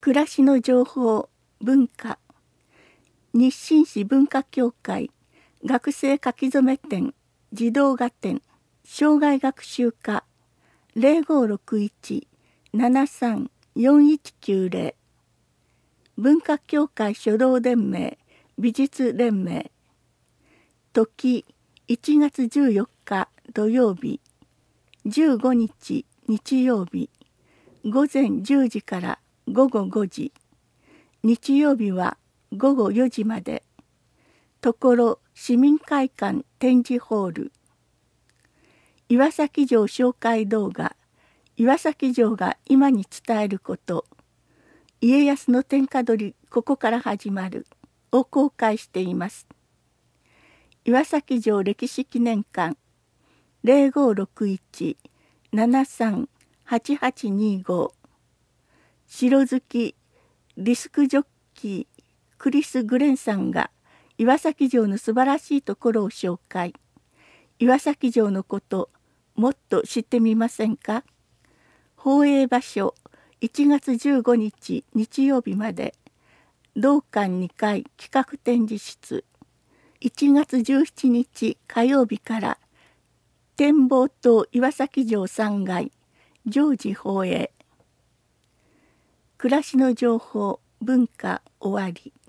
暮らしの情報文化日清市文化協会学生書き初め展児童画展障害学習課0561-734190文化協会書道連盟美術連盟時1月14日土曜日15日日曜日午前10時から午後5時日曜日は午後4時まで所市民会館展示ホール岩崎城紹介動画岩崎城が今に伝えること家康の天下取りここから始まるを公開しています。岩崎城歴史記念館0561-738825城好きディスクジョッキークリス・グレンさんが岩崎城の素晴らしいところを紹介。岩崎城のこともっと知ってみませんか？放映場所1月15日日曜日まで同館2階企画展示室1月17日火曜日から展望塔岩崎城3階常時放映暮らしの情報文化終わり。